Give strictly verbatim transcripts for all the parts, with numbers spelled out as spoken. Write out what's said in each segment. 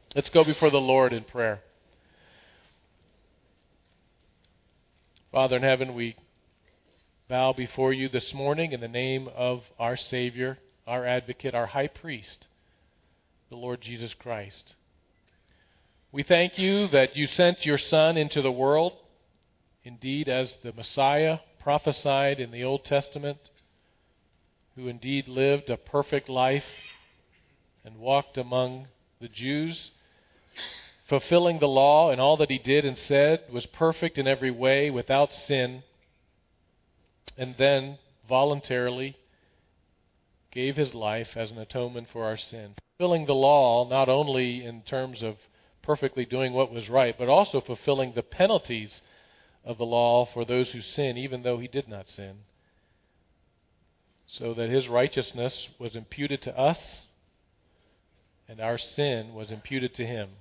Let's go before the Lord in prayer. Father in heaven, we bow before you this morning in the name of our Savior, our advocate, our high priest, the Lord Jesus Christ. We thank you that you sent your Son into the world, indeed as the Messiah prophesied in the Old Testament, who indeed lived a perfect life and walked among the Jews, fulfilling the law, and all that he did and said was perfect in every way, without sin, and then voluntarily gave his life as an atonement for our sin. Fulfilling the law not only in terms of perfectly doing what was right, but also fulfilling the penalties of the law for those who sin, even though he did not sin, so that his righteousness was imputed to us and our sin was imputed to him.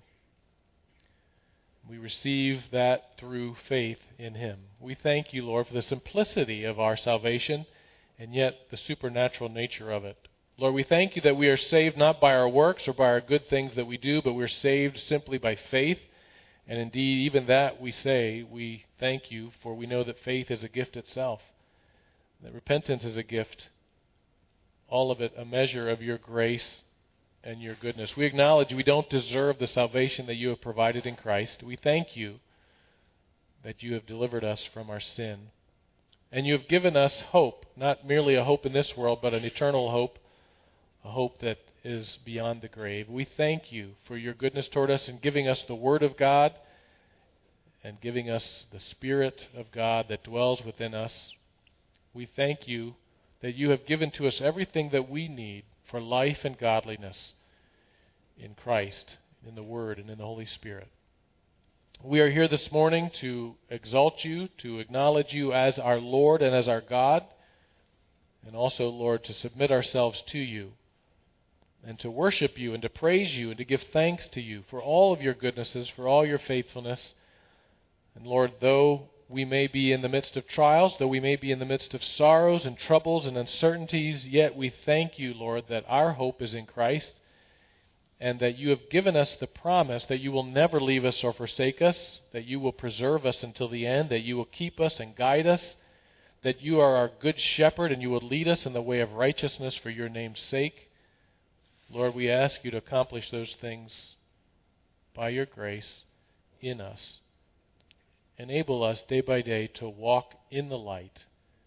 We receive that through faith in him. We thank you, Lord, for the simplicity of our salvation and yet the supernatural nature of it. Lord, we thank you that we are saved not by our works or by our good things that we do, but we're saved simply by faith. And indeed, even that we say, we thank you, for we know that faith is a gift itself, that repentance is a gift, all of it a measure of your grace and your goodness. We acknowledge we don't deserve the salvation that you have provided in Christ. We thank you that you have delivered us from our sin. And you have given us hope, not merely a hope in this world, but an eternal hope, a hope that is beyond the grave. We thank you for your goodness toward us in giving us the Word of God and giving us the Spirit of God that dwells within us. We thank you that you have given to us everything that we need for life and godliness in Christ, in the Word, and in the Holy Spirit. We are here this morning to exalt you, to acknowledge you as our Lord and as our God, and also, Lord, to submit ourselves to you and to worship you and to praise you and to give thanks to you for all of your goodnesses, for all your faithfulness. And Lord, though we may be in the midst of trials, though we may be in the midst of sorrows and troubles and uncertainties, yet we thank you, Lord, that our hope is in Christ and that you have given us the promise that you will never leave us or forsake us, that you will preserve us until the end, that you will keep us and guide us, that you are our good shepherd and you will lead us in the way of righteousness for your name's sake. Lord, we ask you to accomplish those things by your grace in us. Enable us day by day to walk in the light.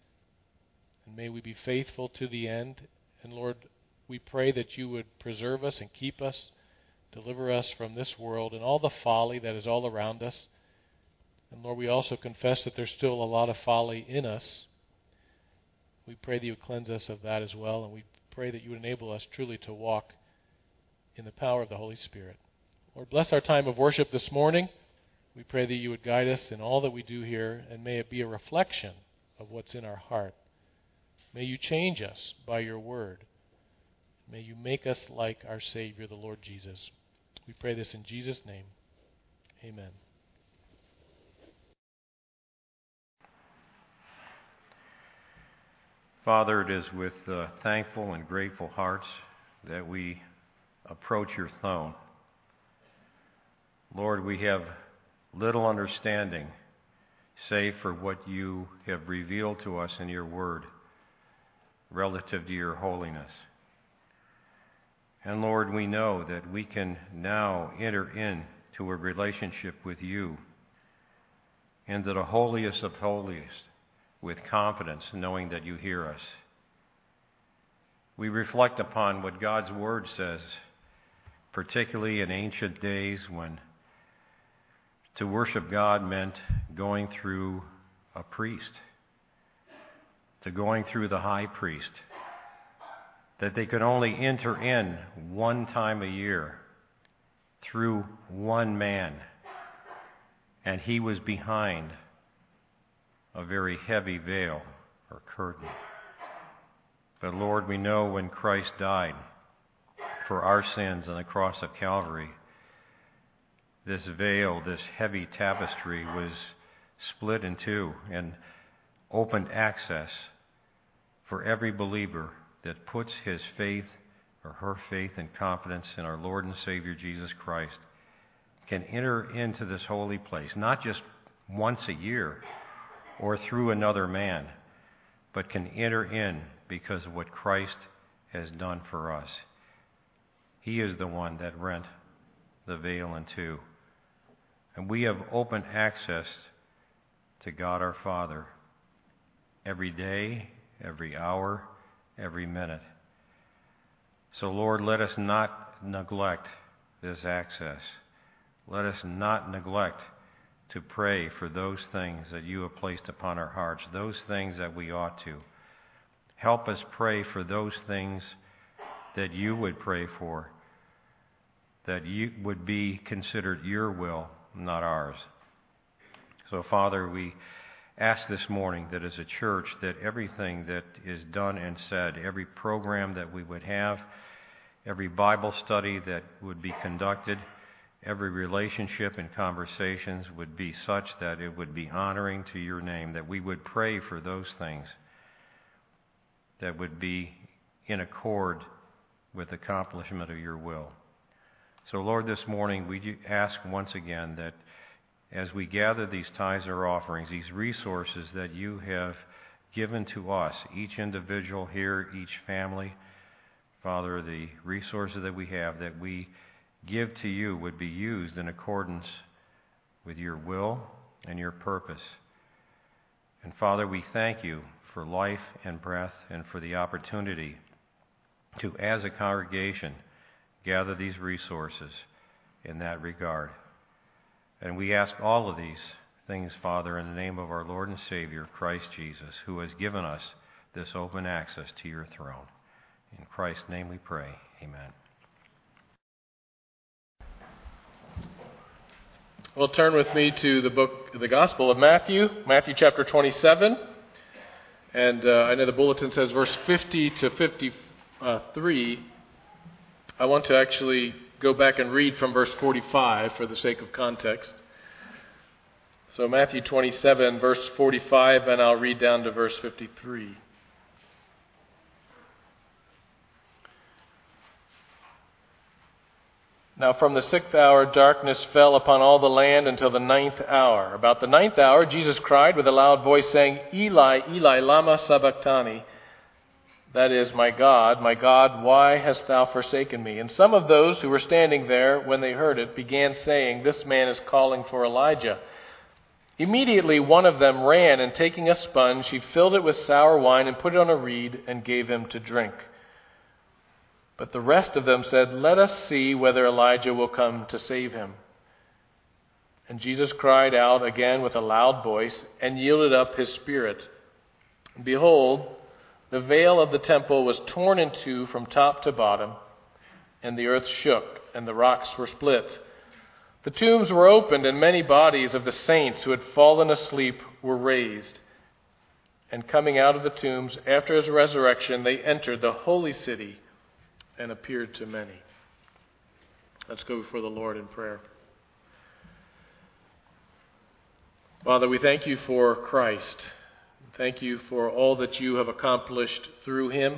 And may we be faithful to the end. And Lord, we pray that you would preserve us and keep us, deliver us from this world and all the folly that is all around us. And Lord, we also confess that there's still a lot of folly in us. We pray that you would cleanse us of that as well, and we pray that you would enable us truly to walk in the power of the Holy Spirit. Lord, bless our time of worship this morning. We pray that you would guide us in all that we do here, and may it be a reflection of what's in our heart. May you change us by your word. May you make us like our Savior, the Lord Jesus. We pray this in Jesus' name. Amen. Father, it is with uh, thankful and grateful hearts that we approach your throne. Lord, we have little understanding save for what you have revealed to us in your word relative to your holiness. And Lord, we know that we can now enter into a relationship with you, into the holiest of holiest, with confidence, knowing that you hear us. We reflect upon what God's Word says, particularly in ancient days when to worship God meant going through a priest, to going through the high priest, that they could only enter in one time a year through one man, and he was behind a very heavy veil or curtain. But Lord, we know when Christ died for our sins on the cross of Calvary, this veil, this heavy tapestry was split in two and opened access for every believer that puts his faith or her faith and confidence in our Lord and Savior Jesus Christ can enter into this holy place, not just once a year or through another man, but can enter in because of what Christ has done for us. He is the one that rent the veil in two. And we have open access to God our Father every day, every hour, every minute. So, Lord, let us not neglect this access. Let us not neglect to pray for those things that you have placed upon our hearts, those things that we ought to. Help us pray for those things that you would pray for, that you would be considered your will, not ours. So, Father, we ask this morning that as a church, that everything that is done and said, every program that we would have, every Bible study that would be conducted, every relationship and conversations would be such that it would be honoring to your name, that we would pray for those things that would be in accord with the accomplishment of your will. So, Lord, this morning we ask once again that as we gather these tithes or offerings, these resources that you have given to us, each individual here, each family, Father, the resources that we have that we give to you would be used in accordance with your will and your purpose. And Father, we thank you for life and breath and for the opportunity to, as a congregation, gather these resources in that regard. And we ask all of these things, Father, in the name of our Lord and Savior, Christ Jesus, who has given us this open access to your throne. In Christ's name we pray. Amen. Well, turn with me to the book, the Gospel of Matthew, Matthew chapter twenty-seven. And uh, I know the bulletin says verse fifty to fifty-three. I want to actually go back and read from verse forty-five for the sake of context. So Matthew twenty-seven, verse forty-five, and I'll read down to verse fifty-three. Now from the sixth hour darkness fell upon all the land until the ninth hour. About the ninth hour Jesus cried with a loud voice, saying, Eli, Eli, lama sabachthani? That is, my God, my God, why hast thou forsaken me? And some of those who were standing there, when they heard it, began saying, This man is calling for Elijah. Immediately one of them ran, and taking a sponge, he filled it with sour wine and put it on a reed and gave him to drink. But the rest of them said, Let us see whether Elijah will come to save him. And Jesus cried out again with a loud voice and yielded up his spirit. And behold, the veil of the temple was torn in two from top to bottom, and the earth shook, and the rocks were split. The tombs were opened, and many bodies of the saints who had fallen asleep were raised. And coming out of the tombs after his resurrection, they entered the holy city and appeared to many. Let's go before the Lord in prayer. Father, we thank you for Christ. Thank you for all that you have accomplished through him.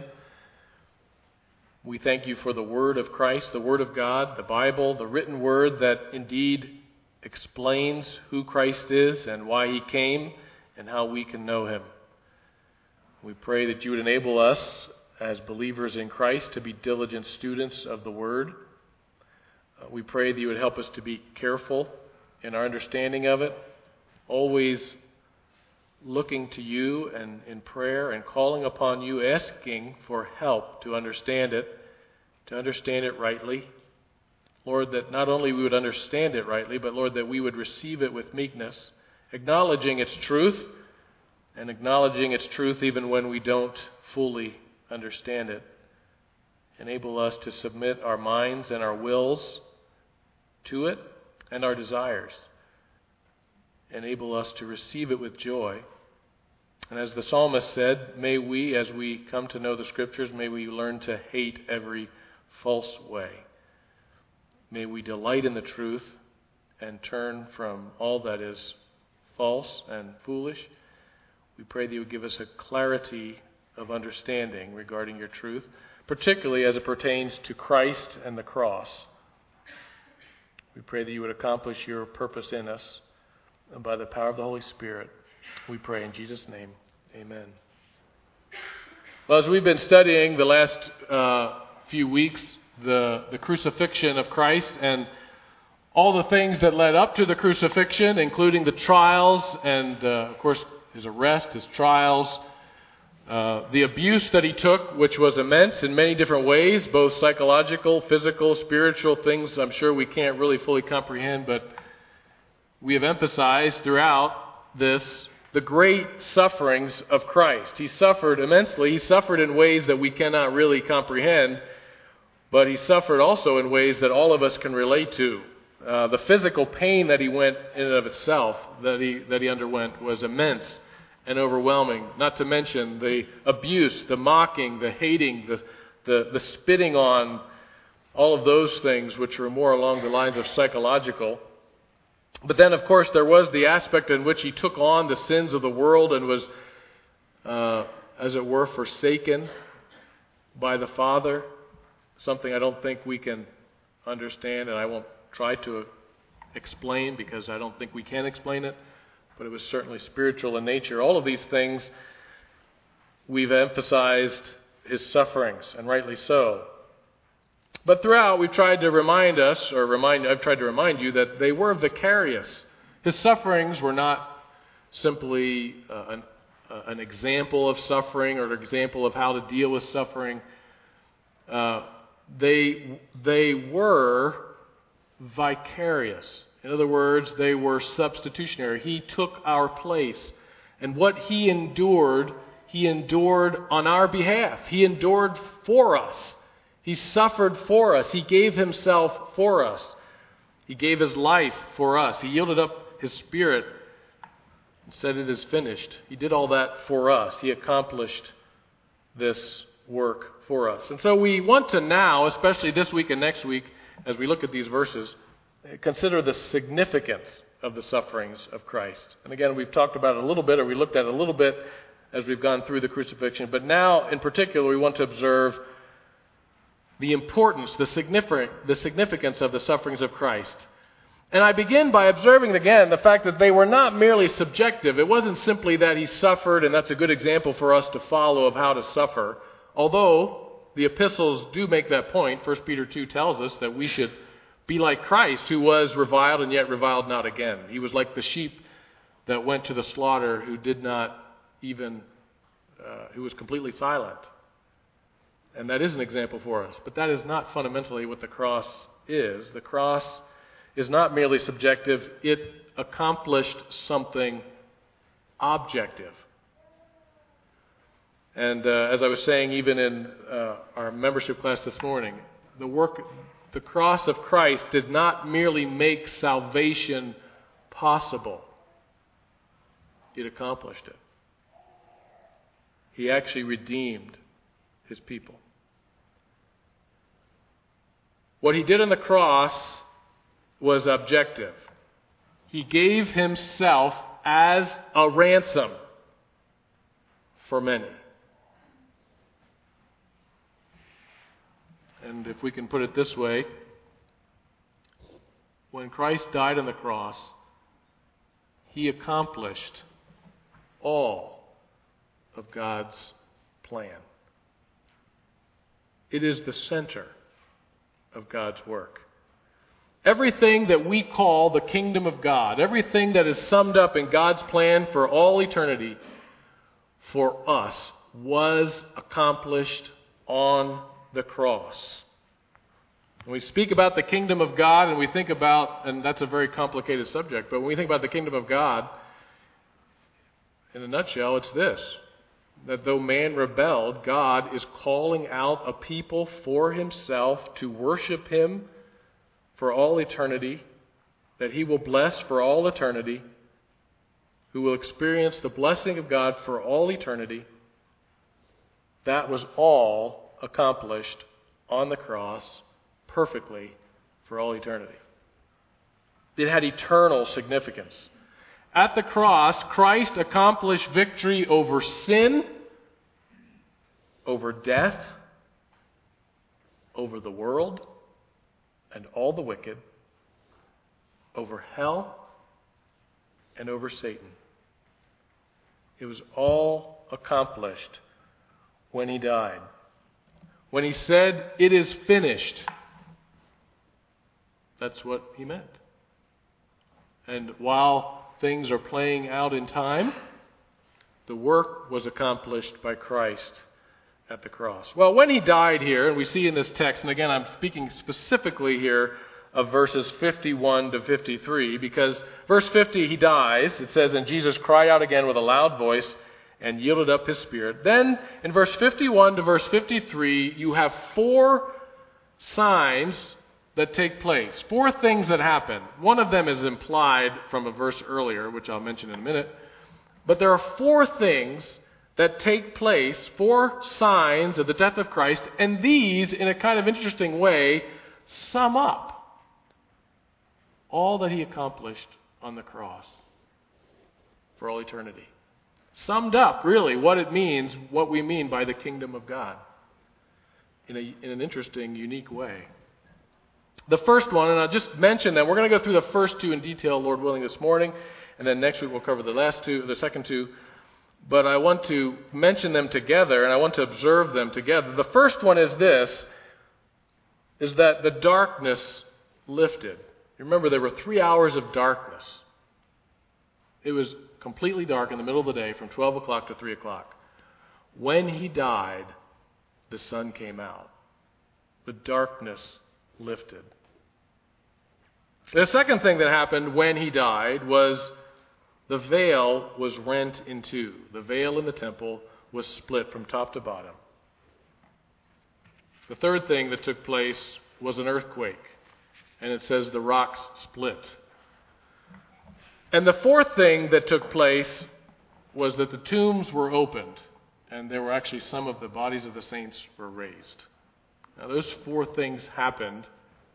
We thank you for the Word of Christ, the Word of God, the Bible, the written Word that indeed explains who Christ is and why he came and how we can know him. We pray that you would enable us as believers in Christ to be diligent students of the Word. Uh, we pray that you would help us to be careful in our understanding of it, always looking to you and in prayer and calling upon you, asking for help to understand it, to understand it rightly. Lord, that not only we would understand it rightly, but Lord, that we would receive it with meekness, acknowledging its truth and acknowledging its truth even when we don't fully understand it. Enable us to submit our minds and our wills to it and our desires. Enable us to receive it with joy. And as the psalmist said, may we, as we come to know the Scriptures, may we learn to hate every false way. May we delight in the truth and turn from all that is false and foolish. We pray that you would give us a clarity of understanding regarding your truth, particularly as it pertains to Christ and the cross. We pray that you would accomplish your purpose in us. And by the power of the Holy Spirit, we pray in Jesus' name. Amen. Well, as we've been studying the last uh, few weeks, the, the crucifixion of Christ and all the things that led up to the crucifixion, including the trials and, uh, of course, his arrest, his trials, uh, the abuse that he took, which was immense in many different ways, both psychological, physical, spiritual things I'm sure we can't really fully comprehend, but we have emphasized throughout this the great sufferings of Christ. He suffered immensely. He suffered in ways that we cannot really comprehend, but he suffered also in ways that all of us can relate to. Uh, the physical pain that he went in and of itself, that he that he underwent, was immense and overwhelming. Not to mention the abuse, the mocking, the hating, the the, the spitting on, all of those things which were more along the lines of psychological. But then, of course, there was the aspect in which he took on the sins of the world and was, uh, as it were, forsaken by the Father. Something I don't think we can understand, and I won't try to explain because I don't think we can explain it. But it was certainly spiritual in nature. All of these things, we've emphasized his sufferings, and rightly so. But throughout, we've tried to remind us, or remind I've tried to remind you, that they were vicarious. His sufferings were not simply uh, an, uh, an example of suffering or an example of how to deal with suffering. Uh, they they were vicarious. In other words, they were substitutionary. He took our place. And what he endured, he endured on our behalf. He endured for us. He suffered for us. He gave himself for us. He gave his life for us. He yielded up his spirit and said, "It is finished." He did all that for us. He accomplished this work for us. And so we want to now, especially this week and next week, as we look at these verses, consider the significance of the sufferings of Christ. And again, we've talked about it a little bit, or we looked at it a little bit as we've gone through the crucifixion. But now, in particular, we want to observe the importance, the significance of the sufferings of Christ. And I begin by observing again the fact that they were not merely subjective. It wasn't simply that he suffered, and that's a good example for us to follow of how to suffer. Although the epistles do make that point. First Peter two tells us that we should be like Christ, who was reviled and yet reviled not again. He was like the sheep that went to the slaughter, who did not even, uh, who was completely silent. And that is an example for us. But that is not fundamentally what the cross is. The cross is not merely subjective. It accomplished something objective. And uh, as I was saying, even in uh, our membership class this morning, the work, the cross of Christ did not merely make salvation possible. It accomplished it. He actually redeemed his people. What he did on the cross was objective. He gave himself as a ransom for many. And if we can put it this way, when Christ died on the cross, he accomplished all of God's plan. It is the center of God's work. Everything that we call the kingdom of God, everything that is summed up in God's plan for all eternity for us, was accomplished on the cross. When we speak about the kingdom of God and we think about, and that's a very complicated subject, but when we think about the kingdom of God, in a nutshell, it's this: that though man rebelled, God is calling out a people for himself to worship him for all eternity, that he will bless for all eternity, who will experience the blessing of God for all eternity. That was all accomplished on the cross perfectly for all eternity. It had eternal significance. At the cross, Christ accomplished victory over sin, over death, over the world, and all the wicked, over hell and over Satan. It was all accomplished when he died. When he said, "It is finished," that's what he meant. And while things are playing out in time, the work was accomplished by Christ at the cross. Well, when he died here, and we see in this text, and again I'm speaking specifically here of verses fifty-one to fifty-three, because verse fifty, he dies. It says, "And Jesus cried out again with a loud voice and yielded up his spirit." Then in verse fifty-one to verse fifty-three, you have four signs that take place. Four things that happen. One of them is implied from a verse earlier, which I'll mention in a minute. But there are four things that take place, four signs of the death of Christ, and these, in a kind of interesting way, sum up all that he accomplished on the cross for all eternity. Summed up, really, what it means, what we mean by the kingdom of God in, a, in an interesting, unique way. The first one, and I'll just mention that we're going to go through the first two in detail, Lord willing, this morning, and then next week we'll cover the last two, the second two. But I want to mention them together, and I want to observe them together. The first one is this, is that the darkness lifted. Remember, there were three hours of darkness. It was completely dark in the middle of the day from twelve o'clock to three o'clock. When he died, the sun came out. The darkness lifted. The second thing that happened when he died was the veil was rent in two. The veil in the temple was split from top to bottom. The third thing that took place was an earthquake. And it says the rocks split. And the fourth thing that took place was that the tombs were opened. And there were actually some of the bodies of the saints were raised. Now those four things happened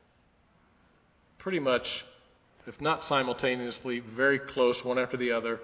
pretty much, if not simultaneously, very close, one after the other,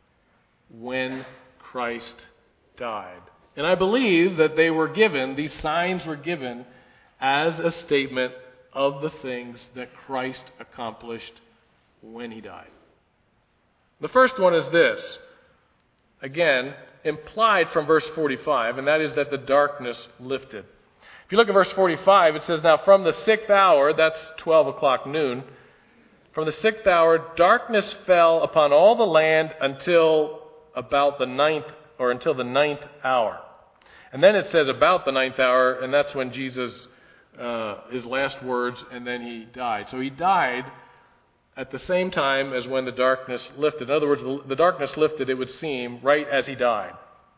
when Christ died. And I believe that they were given, these signs were given as a statement of the things that Christ accomplished when he died. The first one is this, again, implied from verse forty-five, and that is that the darkness lifted. If you look at verse forty-five, it says, "Now from the sixth hour," that's twelve o'clock noon, "from the sixth hour, darkness fell upon all the land until about the ninth, or until the ninth hour." And then it says about the ninth hour, and that's when Jesus, uh, his last words, and then he died. So he died at the same time as when the darkness lifted. In other words, the, the darkness lifted, it would seem, right as he died.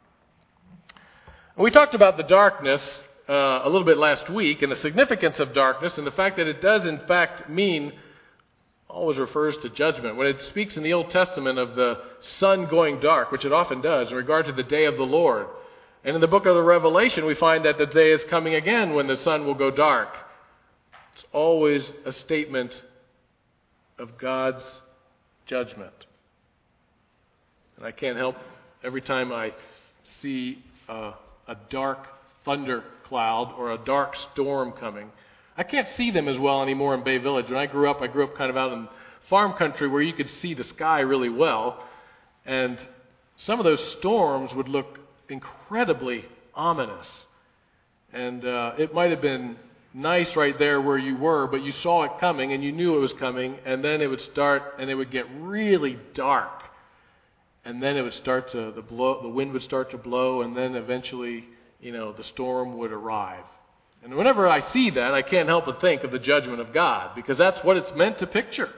And we talked about the darkness uh, a little bit last week, and the significance of darkness, and the fact that it does in fact mean, always refers to judgment. When it speaks in the Old Testament of the sun going dark, which it often does in regard to the day of the Lord. And in the book of the Revelation, we find that the day is coming again when the sun will go dark. It's always a statement of God's judgment. And I can't help, every time I see uh, a dark thunder cloud or a dark storm coming, I can't see them as well anymore in Bay Village. When I grew up, I grew up kind of out in farm country where you could see the sky really well. And some of those storms would look incredibly ominous. And uh, it might have been nice right there where you were, but you saw it coming and you knew it was coming, and then it would start and it would get really dark. And then it would start to, the blow, the wind would start to blow, and then eventually, you know, the storm would arrive. And whenever I see that, I can't help but think of the judgment of God, because that's what it's meant to picture.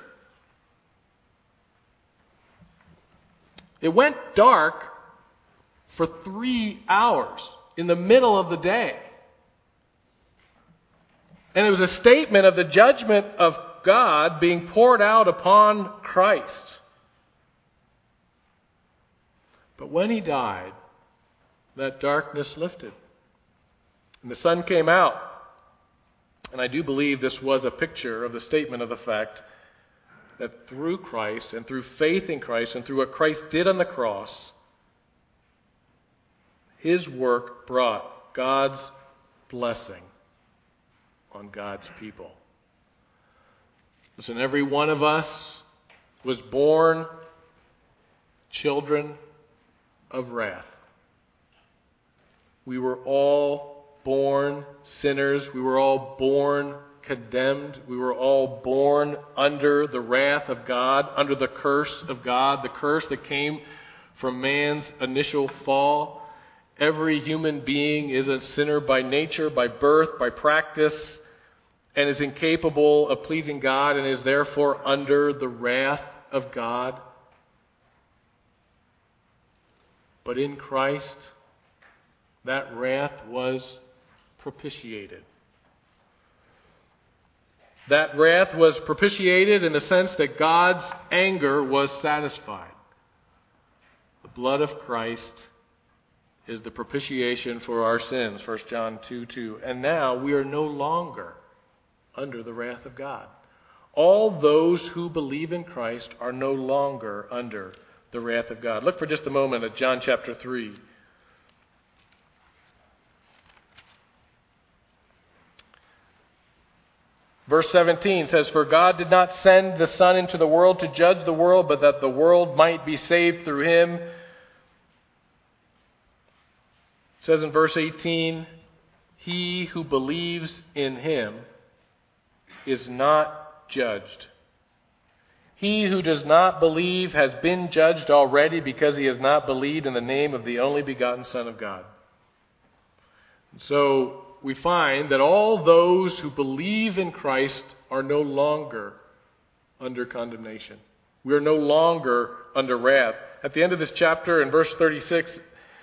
It went dark for three hours in the middle of the day. And it was a statement of the judgment of God being poured out upon Christ. But when he died, that darkness lifted. And the sun came out. And I do believe this was a picture of the statement of the fact that through Christ and through faith in Christ and through what Christ did on the cross, his work brought God's blessing on God's people. Listen, every one of us was born children of wrath. We were all born sinners. We were all born condemned. We were all born under the wrath of God, under the curse of God, the curse that came from man's initial fall. Every human being is a sinner by nature, by birth, by practice, and is incapable of pleasing God and is therefore under the wrath of God. But in Christ, that wrath was propitiated. That wrath was propitiated in the sense that God's anger was satisfied. The blood of Christ is the propitiation for our sins, First John two two. And now we are no longer under the wrath of God. All those who believe in Christ are no longer under the wrath of God. Look for just a moment at John chapter three. Verse seventeen says, "For God did not send the Son into the world to judge the world, but that the world might be saved through him." It says in verse eighteen, "He who believes in him is not judged. He who does not believe has been judged already because he has not believed in the name of the only begotten Son of God." And so we find that all those who believe in Christ are no longer under condemnation. We are no longer under wrath. At the end of this chapter, in verse thirty-six,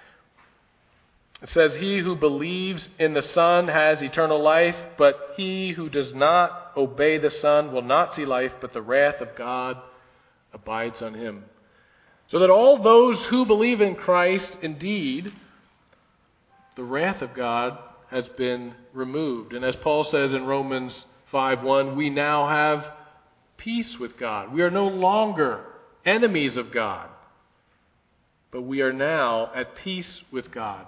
it says, "He who believes in the Son has eternal life, but he who does not obey the Son will not see life, but the wrath of God abides on him." So that all those who believe in Christ, indeed, the wrath of God has been removed. And as Paul says in Romans five one, we now have peace with God. We are no longer enemies of God, but we are now at peace with God.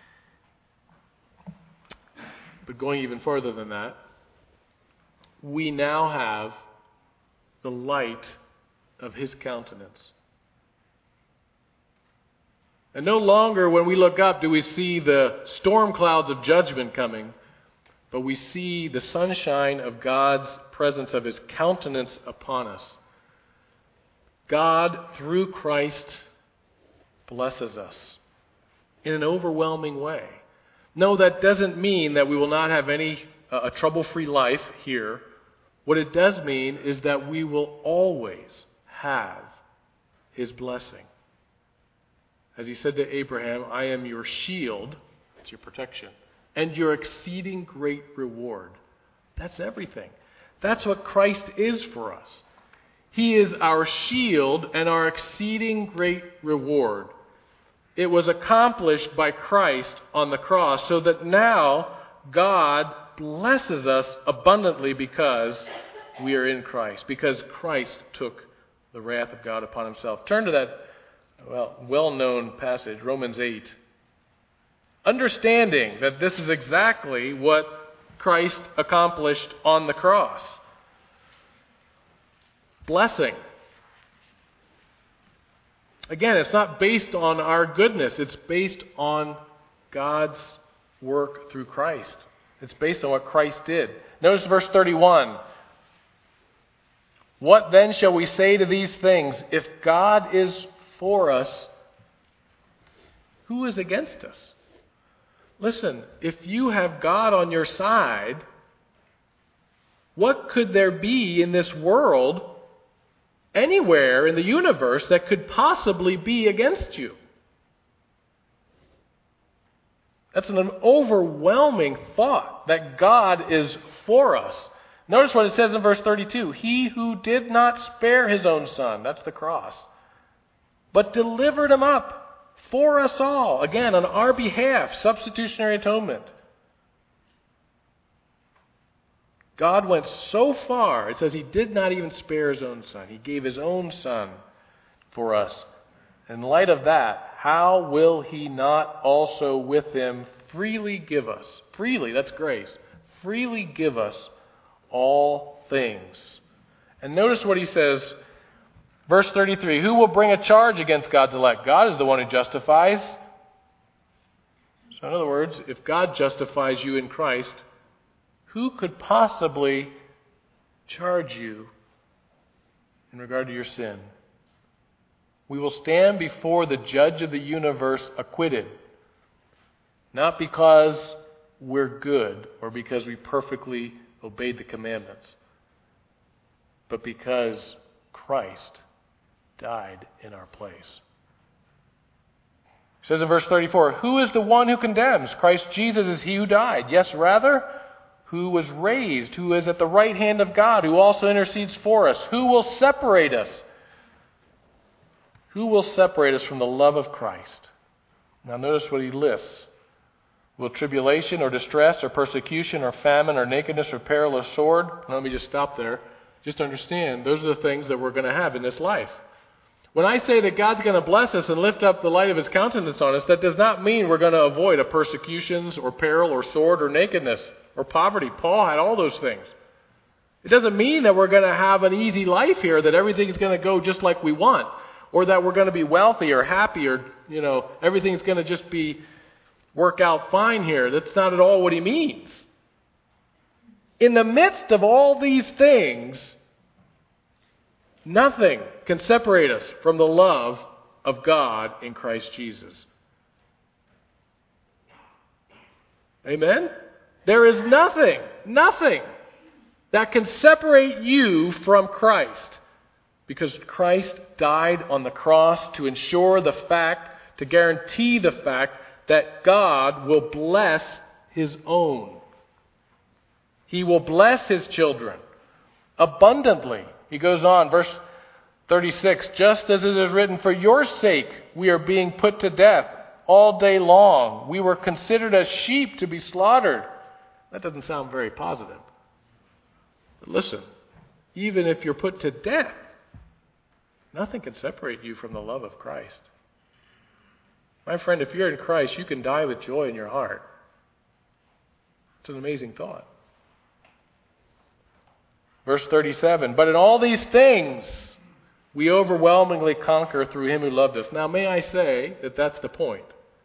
But going even further than that, we now have the light of his countenance. And no longer when we look up do we see the storm clouds of judgment coming, but we see the sunshine of God's presence, of his countenance upon us. God, through Christ, blesses us in an overwhelming way. No, that doesn't mean that we will not have any uh, a trouble-free life here. What it does mean is that we will always have his blessing. As he said to Abraham, "I am your shield," that's your protection, "and your exceeding great reward." That's everything. That's what Christ is for us. He is our shield and our exceeding great reward. It was accomplished by Christ on the cross, so that now God blesses us abundantly because we are in Christ, because Christ took the wrath of God upon himself. Turn to that well, well-known passage, Romans eight. Understanding that this is exactly what Christ accomplished on the cross. Blessing. Again, it's not based on our goodness. It's based on God's work through Christ. It's based on what Christ did. Notice verse thirty-one. "What then shall we say to these things? If God is for us, who is against us?" Listen, if you have God on your side, what could there be in this world, anywhere in the universe, that could possibly be against you? That's an overwhelming thought, that God is for us. Notice what it says in verse thirty-two. "He who did not spare his own Son," that's the cross, "but delivered him up for us all." Again, on our behalf, substitutionary atonement. God went so far, it says he did not even spare his own Son. He gave his own Son for us. In light of that, how will he not also with him freely give us, freely, that's grace, freely give us all things? And notice what he says, verse thirty-three, who will bring a charge against God's elect? God is the one who justifies. So in other words, if God justifies you in Christ, who could possibly charge you in regard to your sin? We will stand before the judge of the universe acquitted, not because we're good or because we perfectly obeyed the commandments, but because Christ died in our place. It says in verse thirty-four, who is the one who condemns? Christ Jesus is he who died. Yes, rather, who was raised, who is at the right hand of God, who also intercedes for us. Who will separate us? Who will separate us from the love of Christ? Now notice what he lists. Will tribulation or distress or persecution or famine or nakedness or peril or sword? Now, let me just stop there. Just understand, those are the things that we're going to have in this life. When I say that God's going to bless us and lift up the light of his countenance on us, that does not mean we're going to avoid a persecutions or peril or sword or nakedness or poverty. Paul had all those things. It doesn't mean that we're going to have an easy life here, that everything's going to go just like we want, or that we're going to be wealthy or happy, or, you know, everything's going to just be work out fine here. That's not at all what he means. In the midst of all these things, nothing can separate us from the love of God in Christ Jesus. Amen? There is nothing, nothing that can separate you from Christ, because Christ died on the cross to ensure the fact, to guarantee the fact that God will bless his own. He will bless his children abundantly. He goes on, verse thirty-six, just as it is written, for your sake we are being put to death all day long. We were considered as sheep to be slaughtered. That doesn't sound very positive. But listen, even if you're put to death, nothing can separate you from the love of Christ. My friend, if you're in Christ, you can die with joy in your heart. It's an amazing thought. Verse thirty-seven, but in all these things we overwhelmingly conquer through him who loved us. Now, may I say that that's the point.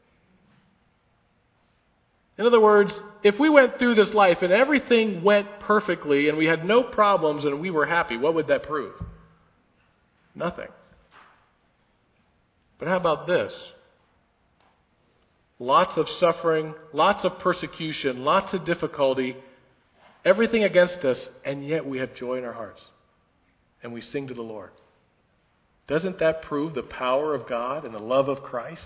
In other words, if we went through this life and everything went perfectly and we had no problems and we were happy, what would that prove? Nothing. But how about this? Lots of suffering, lots of persecution, lots of difficulty, everything against us, and yet we have joy in our hearts. And we sing to the Lord. Doesn't that prove the power of God and the love of Christ?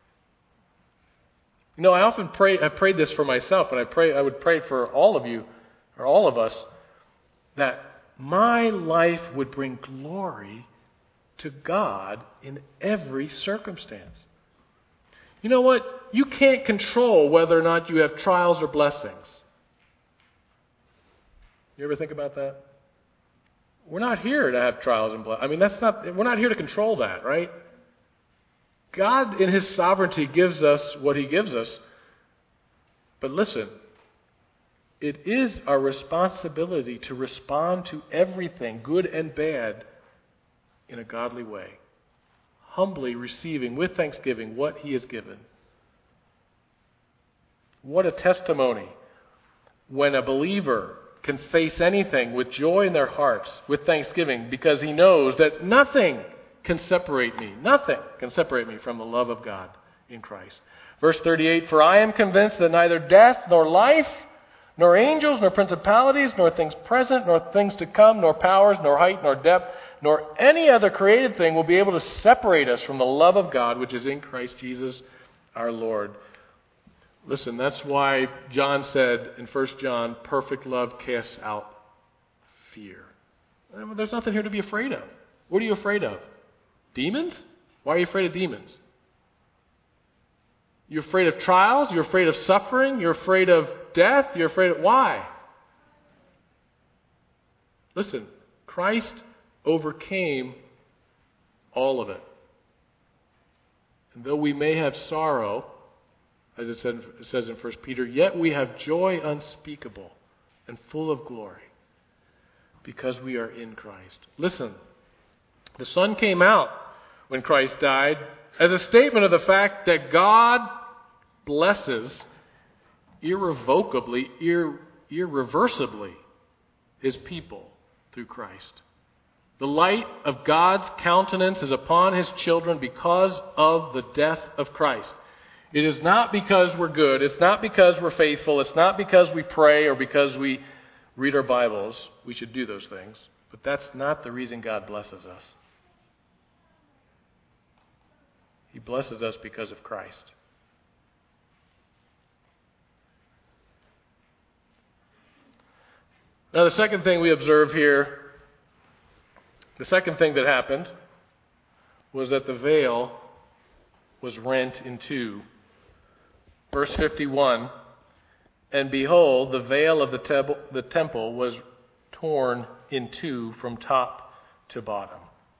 You know, I often pray, I prayed this for myself, and I pray, I would pray for all of you, or all of us, that my life would bring glory to God in every circumstance. You know what? You can't control whether or not you have trials or blessings. You ever think about that? We're not here to have trials and blessings. I mean, that's not, we're not here to control that, right? God, in his sovereignty, gives us what he gives us. But listen, it is our responsibility to respond to everything, good and bad, in a godly way. Humbly receiving with thanksgiving what he has given. What a testimony when a believer can face anything with joy in their hearts, with thanksgiving, because he knows that nothing can separate me. Nothing can separate me from the love of God in Christ. Verse thirty-eight, for I am convinced that neither death nor life, nor angels, nor principalities, nor things present, nor things to come, nor powers, nor height, nor depth, nor any other created thing will be able to separate us from the love of God which is in Christ Jesus our Lord. Listen, that's why John said in First John, perfect love casts out fear. There's nothing here to be afraid of. What are you afraid of? Demons? Why are you afraid of demons? You're afraid of trials? You're afraid of suffering? You're afraid of death? You're afraid of... Why? Listen, Christ overcame all of it. And though we may have sorrow, as it says in First Peter, yet we have joy unspeakable and full of glory, Because we are in Christ. Listen, the sun came out when Christ died as a statement of the fact that God blesses irrevocably, ir- irreversibly His people through Christ. The light of God's countenance is upon His children because of the death of Christ. It is not because we're good. It's not because we're faithful. It's not because we pray or because we read our Bibles. We should do those things. But that's not the reason God blesses us. He blesses us because of Christ. Now, the second thing we observe here, the second thing that happened, was that the veil was rent in two. Verse fifty-one, and behold, the veil of the, temple, the temple was torn in two from top to bottom.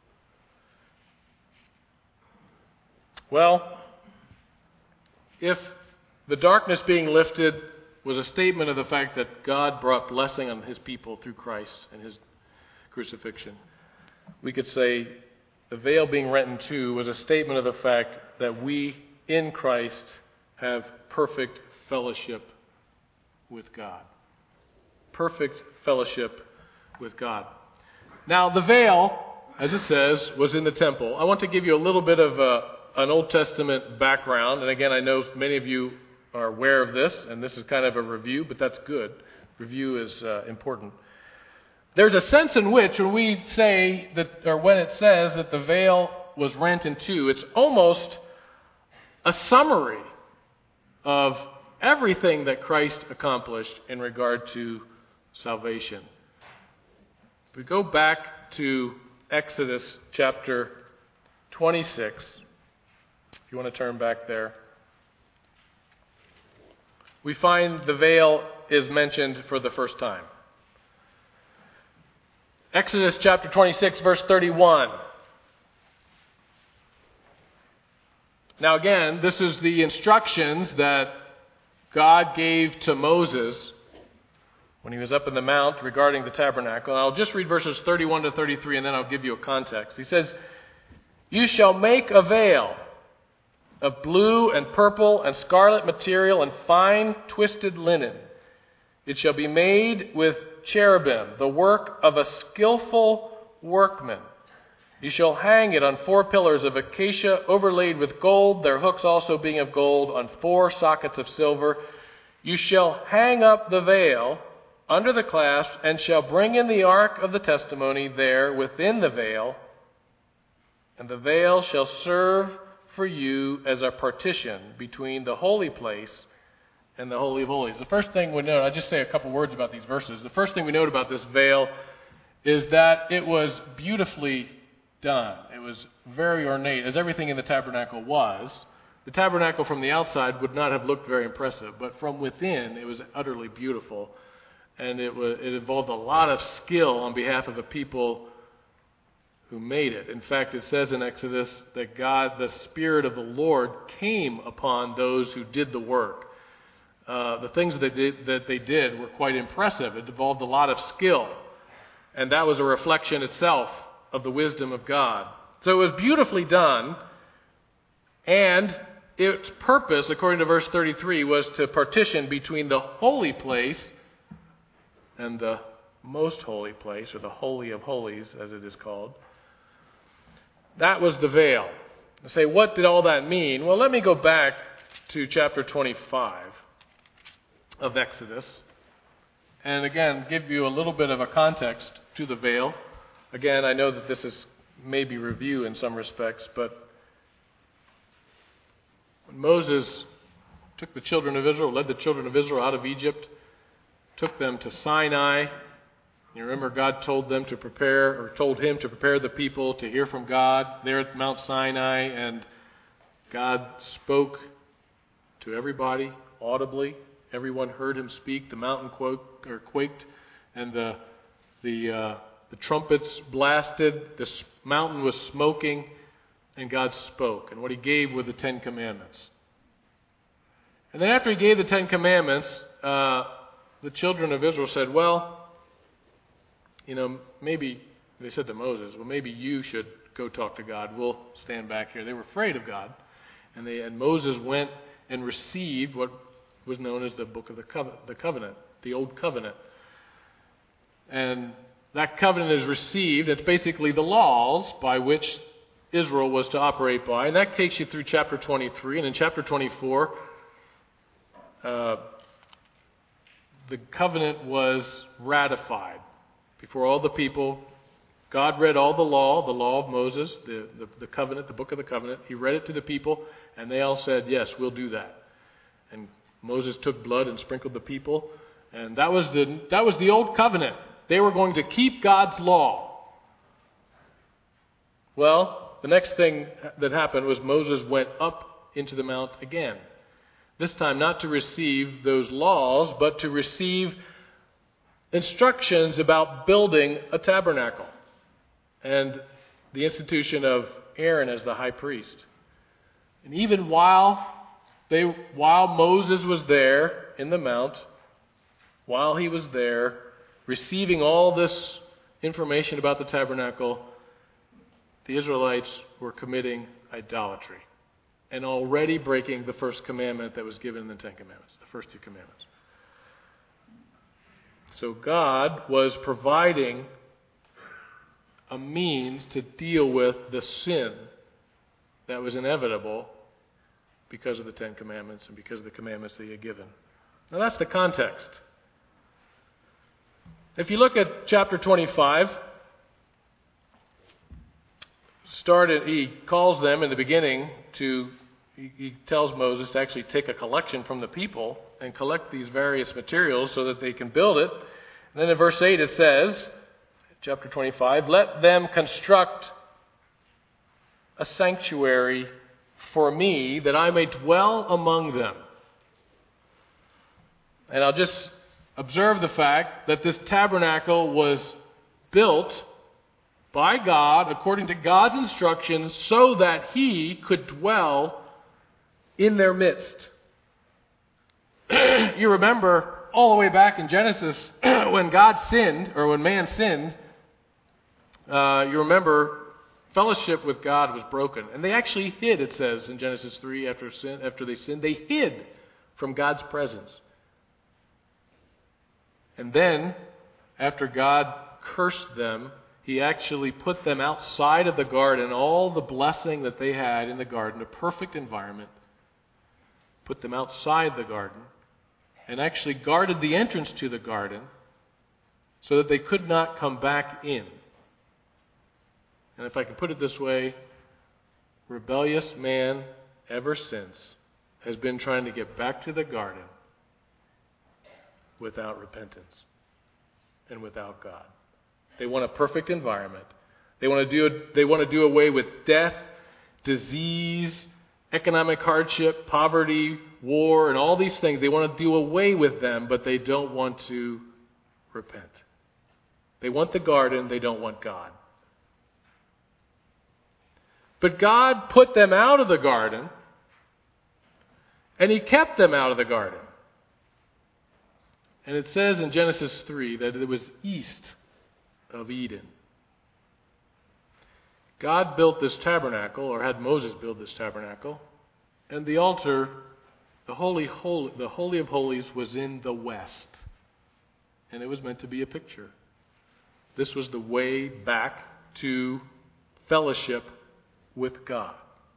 Well, if the darkness being lifted was a statement of the fact that God brought blessing on His people through Christ and His crucifixion, we could say the veil being rent in two was a statement of the fact that we in Christ have perfect fellowship with God. Perfect fellowship with God. Now, the veil, as it says, was in the temple. I want to give you a little bit of a, an Old Testament background. And again, I know many of you are aware of this, and this is kind of a review, but that's good. Review is uh, important. There's a sense in which when we say that, or when it says that the veil was rent in two, it's almost a summary of everything that Christ accomplished in regard to salvation. If we go back to Exodus chapter twenty-six, if you want to turn back there, we find the veil is mentioned for the first time. Exodus chapter twenty-six, verse thirty-one. Now again, this is the instructions that God gave to Moses when he was up in the mount regarding the tabernacle. And I'll just read verses thirty-one to thirty-three, and then I'll give you a context. He says, "You shall make a veil of blue and purple and scarlet material and fine twisted linen. It shall be made with cherubim, the work of a skillful workman. You shall hang it on four pillars of acacia overlaid with gold, their hooks also being of gold, on four sockets of silver. You shall hang up the veil under the clasp, and shall bring in the ark of the testimony there within the veil, and the veil shall serve for you as a partition between the holy place and the Holy of Holies." The first thing we note, I'll just say a couple words about these verses. The first thing we note about this veil is that it was beautifully done. It was very ornate, as everything in the tabernacle was. The tabernacle from the outside would not have looked very impressive, but from within it was utterly beautiful. And it was, it involved a lot of skill on behalf of the people who made it. In fact, it says in Exodus that God, the Spirit of the Lord, came upon those who did the work. Uh, the things that they, did, that they did were quite impressive. It involved a lot of skill. And that was a reflection itself of the wisdom of God. So it was beautifully done. And its purpose, according to verse thirty-three, was to partition between the holy place and the most holy place, or the Holy of Holies, as it is called. That was the veil. I say, what did all that mean? Well, let me go back to chapter twenty-five of Exodus, and again, give you a little bit of a context to the veil. Again, I know that this is maybe review in some respects, but when Moses took the children of Israel, led the children of Israel out of Egypt, took them to Sinai. You remember God told them to prepare, or told him to prepare the people to hear from God there at Mount Sinai, and God spoke to everybody audibly. Everyone heard him speak. The mountain quaked, or quaked, and the the uh, the trumpets blasted. The mountain was smoking, and God spoke. And what He gave were the Ten Commandments. And then after He gave the Ten Commandments, uh, the children of Israel said, "Well, you know, maybe, they said to Moses, well, maybe you should go talk to God. We'll stand back here. They were afraid of God. And they and Moses went and received what was known as the Book of the Covenant, the Covenant, the Old Covenant. And that covenant is received. It's basically the laws by which Israel was to operate by. And that takes you through chapter twenty-three. And in chapter twenty-four, uh, the covenant was ratified before all the people. God read all the law, the law of Moses, the, the, the covenant, the book of the covenant. He read it to the people, and they all said, yes, we'll do that. And Moses took blood and sprinkled the people. And that was the that was the old covenant. They were going to keep God's law. Well, the next thing that happened was Moses went up into the mount again. This time not to receive those laws, but to receive instructions about building a tabernacle and the institution of Aaron as the high priest. And even while they, while Moses was there in the mount, while he was there receiving all this information about the tabernacle, the Israelites were committing idolatry and already breaking the first commandment that was given in the Ten Commandments, the first two commandments. So God was providing a means to deal with the sin that was inevitable because of the Ten Commandments and because of the commandments that He had given. Now that's the context. If you look at chapter twenty-five, started, he calls them in the beginning to, he, he tells Moses to actually take a collection from the people and collect these various materials so that they can build it. And then in verse eight it says, chapter twenty-five, let them construct a sanctuary for me that I may dwell among them. And I'll just observe the fact that this tabernacle was built by God according to God's instructions so that He could dwell in their midst. You remember all the way back in Genesis when God sinned, or when man sinned, uh, you remember fellowship with God was broken. And they actually hid, it says in Genesis three, after sin, after they sinned, they hid from God's presence. And then, after God cursed them, He actually put them outside of the garden, all the blessing that they had in the garden, a perfect environment, put them outside the garden, and actually guarded the entrance to the garden so that they could not come back in. And if I can put it this way, rebellious man ever since has been trying to get back to the garden without repentance and without God. They want a perfect environment. They want to do they want to do away with death, disease, economic hardship, poverty, war, and all these things. They want to do away with them, but they don't want to repent. They want the garden, they don't want God. But God put them out of the garden, and He kept them out of the garden. And it says in Genesis three that it was east of Eden. God built this tabernacle, or had Moses build this tabernacle, and the altar, the holy, holy, the Holy of Holies, was in the west. And it was meant to be a picture. This was the way back to fellowship with God.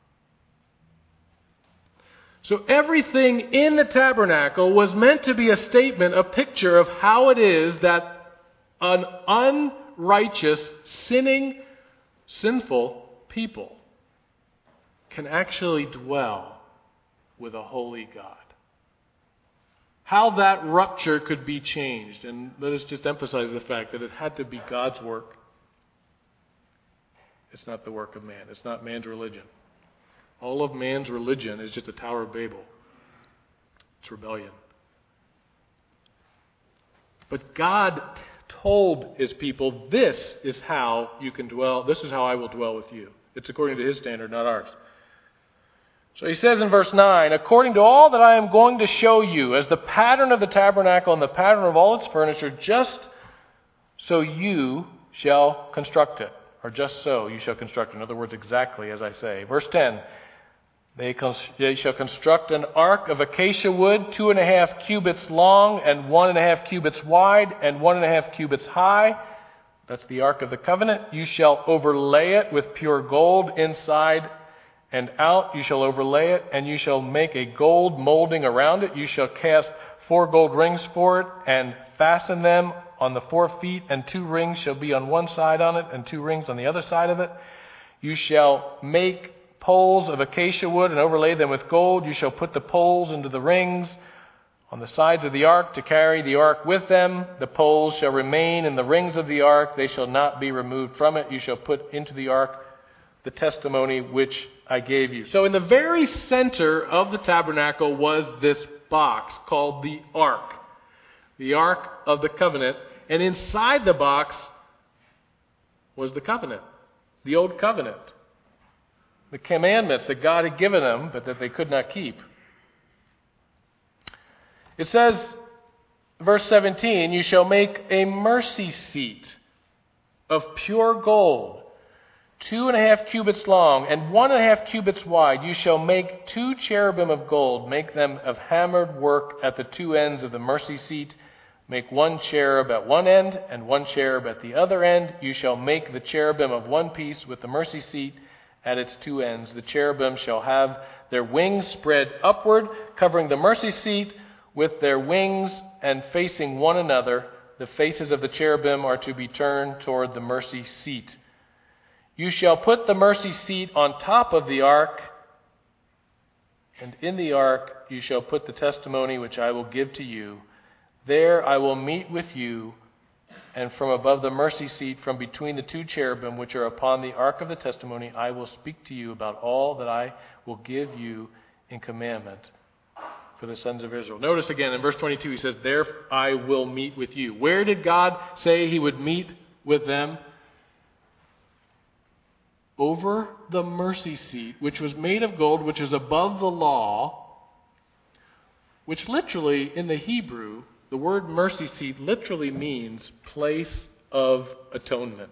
So everything in the tabernacle was meant to be a statement, a picture of how it is that an unrighteous, sinning, sinful people can actually dwell with a holy God. How that rupture could be changed. And let us just emphasize the fact that it had to be God's work. It's not the work of man. It's not man's religion. All of man's religion is just a Tower of Babel. It's rebellion. But God told His people, this is how you can dwell, this is how I will dwell with you. It's according to His standard, not ours. So He says in verse nine, according to all that I am going to show you, as the pattern of the tabernacle and the pattern of all its furniture, just so you shall construct it. Or just so you shall construct it. In other words, exactly as I say. Verse ten. They, cons- they shall construct an ark of acacia wood, two and a half cubits long, and one and a half cubits wide, and one and a half cubits high. That's the ark of the covenant. You shall overlay it with pure gold inside and out. You shall overlay it, and you shall make a gold molding around it. You shall cast four gold rings for it, and fasten them on the four feet, and two rings shall be on one side on it, and two rings on the other side of it. You shall make poles of acacia wood and overlay them with gold. You shall put the poles into the rings on the sides of the ark to carry the ark with them. The poles shall remain in the rings of the ark. They shall not be removed from it. You shall put into the ark the testimony which I gave you. So in the very center of the tabernacle was this box called the ark. The ark of the covenant. And inside the box was the covenant. The old covenant. The commandments that God had given them, but that they could not keep. It says, verse seventeen, you shall make a mercy seat of pure gold, two and a half cubits long, and one and a half cubits wide. You shall make two cherubim of gold, make them of hammered work at the two ends of the mercy seat. Make one cherub at one end, and one cherub at the other end. You shall make the cherubim of one piece with the mercy seat at its two ends. The cherubim shall have their wings spread upward, covering the mercy seat with their wings and facing one another. The faces of the cherubim are to be turned toward the mercy seat. You shall put the mercy seat on top of the ark, and in the ark you shall put the testimony which I will give to you. There I will meet with you, and from above the mercy seat, from between the two cherubim which are upon the ark of the testimony, I will speak to you about all that I will give you in commandment for the sons of Israel. Notice again in verse twenty-two, he says, there I will meet with you. Where did God say he would meet with them? Over the mercy seat, which was made of gold, which is above the law, which literally in the Hebrew, the word mercy seat literally means place of atonement.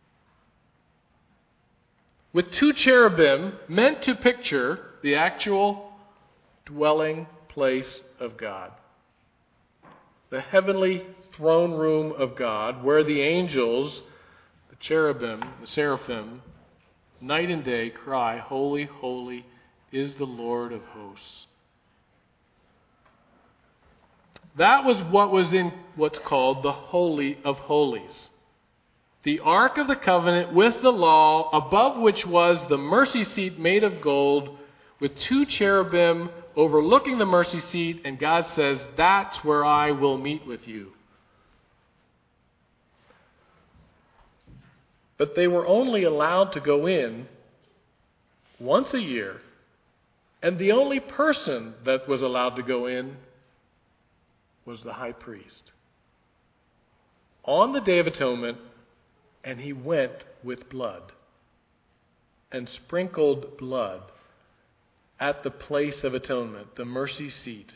With two cherubim meant to picture the actual dwelling place of God. The heavenly throne room of God, where the angels, the cherubim, the seraphim, night and day cry, holy, holy is the Lord of hosts. That was what was in what's called the Holy of Holies. The Ark of the Covenant with the law, above which was the mercy seat made of gold, with two cherubim overlooking the mercy seat, and God says, that's where I will meet with you. But they were only allowed to go in once a year, and the only person that was allowed to go in was the high priest. On the Day of Atonement, and he went with blood and sprinkled blood at the place of atonement, the mercy seat.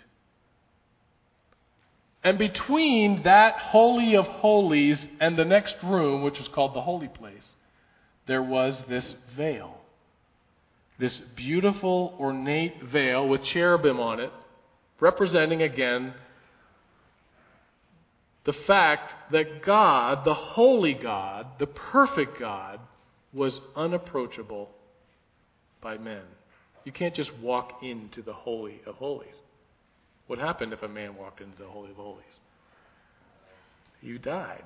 And between that Holy of Holies and the next room, which is called the Holy Place, there was this veil. This beautiful, ornate veil with cherubim on it, representing again the fact that God, the holy God, the perfect God, was unapproachable by men. You can't just walk into the Holy of Holies. What happened if a man walked into the Holy of Holies? You died.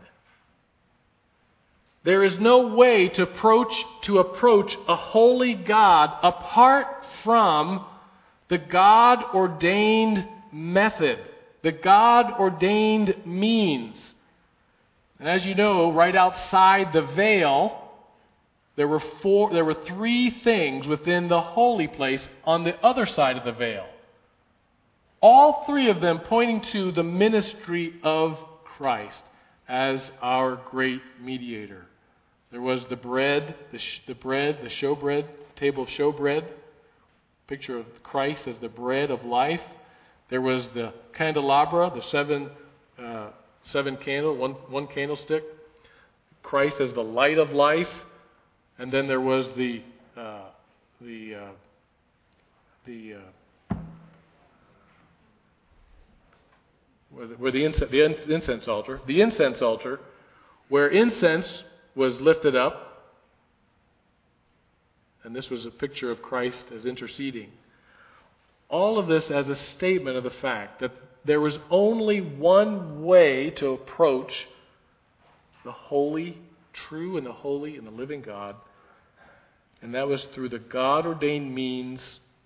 There is no way to approach, to approach a holy God apart from the God-ordained method, the God-ordained means. And as you know, right outside the veil, there were four, there were three things within the holy place on the other side of the veil. All three of them pointing to the ministry of Christ as our great mediator. There was the bread, the, sh- the bread, the showbread, table of showbread, picture of Christ as the bread of life. There was the candelabra, the seven uh, seven candle, one one candlestick, Christ as the light of life, and then there was the uh, the uh, the uh, where the, where the, incense, the incense altar, the incense altar, where incense was lifted up, and this was a picture of Christ as interceding. All of this as a statement of the fact that there was only one way to approach the holy, true and the holy and the living God, and that was through the God-ordained means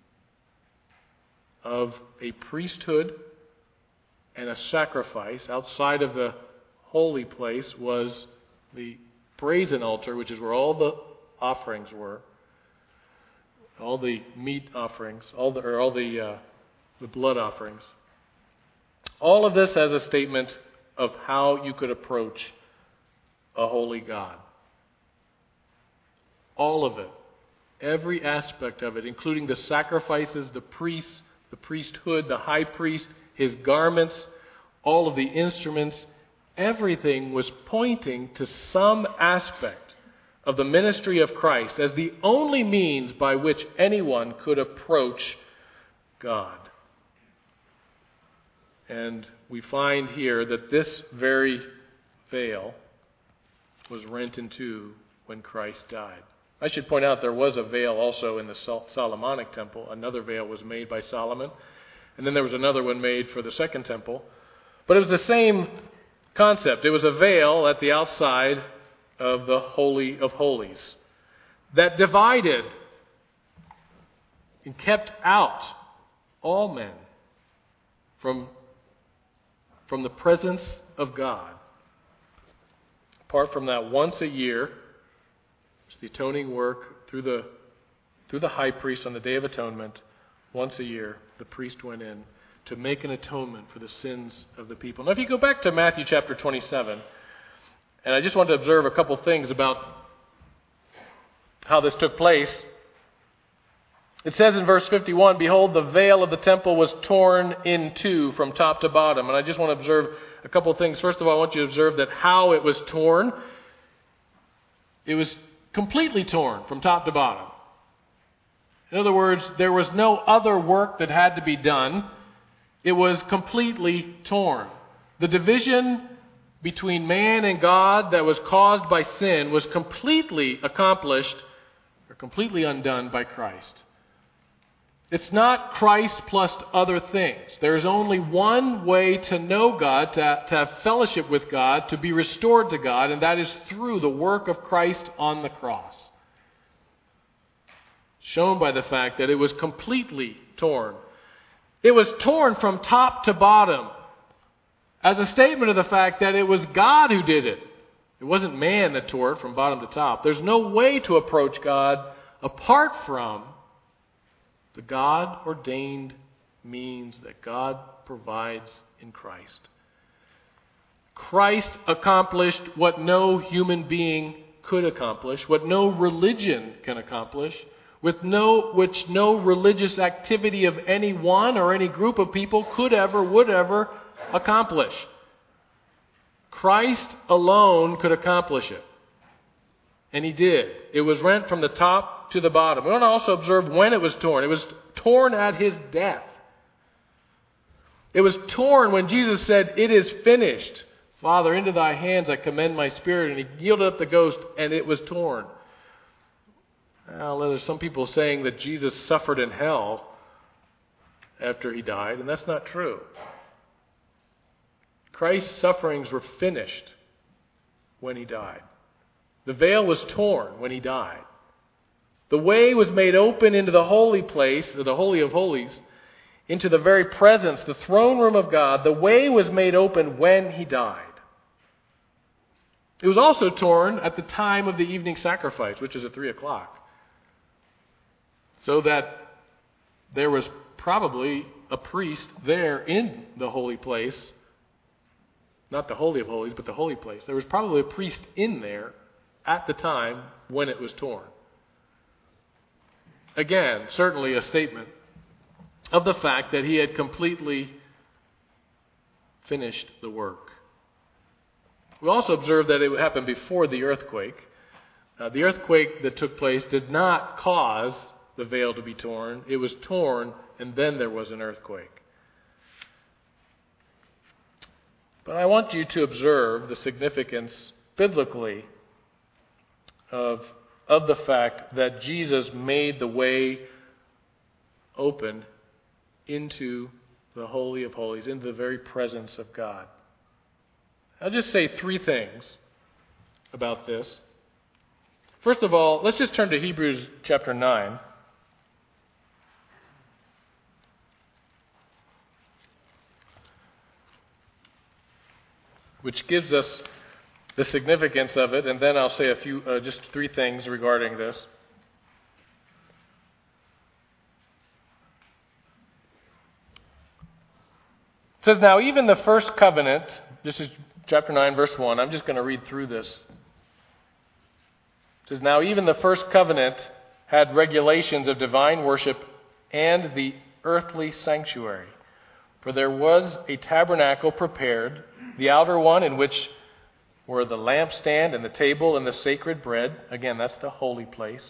of a priesthood and a sacrifice. Outside of the holy place was the brazen altar, which is where all the offerings were, all the meat offerings, all the or all the uh, the blood offerings. All of this as a statement of how you could approach a holy God. All of it. Every aspect of it, including the sacrifices, the priests, the priesthood, the high priest, his garments, all of the instruments, everything was pointing to some aspect of the ministry of Christ as the only means by which anyone could approach God. And we find here that this very veil was rent in two when Christ died. I should point out there was a veil also in the Sol- Solomonic temple. Another veil was made by Solomon. And then there was another one made for the second temple. But it was the same concept. It was a veil at the outside of the Holy of Holies that divided and kept out all men from, from the presence of God. Apart from that, once a year, the atoning work through the through the high priest on the Day of Atonement, once a year, the priest went in to make an atonement for the sins of the people. Now, if you go back to Matthew chapter twenty-seven, and I just want to observe a couple things about how this took place. It says in verse fifty-one, "Behold, the veil of the temple was torn in two from top to bottom." And I just want to observe a couple of things. First of all, I want you to observe that how it was torn. It was completely torn from top to bottom. In other words, there was no other work that had to be done. It was completely torn. The division between man and God that was caused by sin was completely accomplished or completely undone by Christ. It's not Christ plus other things. There's only one way to know God, to, to have fellowship with God, to be restored to God, and that is through the work of Christ on the cross. Shown by the fact that it was completely torn. It was torn from top to bottom as a statement of the fact that it was God who did it. It wasn't man that tore it from bottom to top. There's no way to approach God apart from the God-ordained means that God provides in Christ. Christ accomplished what no human being could accomplish, what no religion can accomplish, with no which no religious activity of any one or any group of people could ever, would ever accomplish. Christ alone could accomplish it. And he did. It was rent from the top to the bottom. We want to also observe when it was torn. It was torn at his death. It was torn when Jesus said, "It is finished. Father, into thy hands I commend my spirit." And he yielded up the ghost, and it was torn. Well, there's some people saying that Jesus suffered in hell after he died, and that's not true. Christ's sufferings were finished when he died. The veil was torn when he died. The way was made open into the holy place, the Holy of Holies, into the very presence, the throne room of God. The way was made open when he died. It was also torn at the time of the evening sacrifice, which is at three o'clock. So that there was probably a priest there in the holy place. Not the Holy of Holies, but the holy place. There was probably a priest in there at the time when it was torn. Again, certainly a statement of the fact that he had completely finished the work. We also observe that it happened before the earthquake. Uh, the earthquake that took place did not cause the veil to be torn. It was torn, and then there was an earthquake. But I want you to observe the significance biblically of, of the fact that Jesus made the way open into the Holy of Holies, into the very presence of God. I'll just say three things about this. First of all, let's just turn to Hebrews chapter nine. Which gives us the significance of it, and then I'll say a few, uh, just three things regarding this. It says, now even the first covenant, this is chapter nine, verse one. I'm just going to read through this. It says, now even the first covenant had regulations of divine worship and the earthly sanctuary. For there was a tabernacle prepared, the outer one in which were the lampstand and the table and the sacred bread. Again, that's the holy place.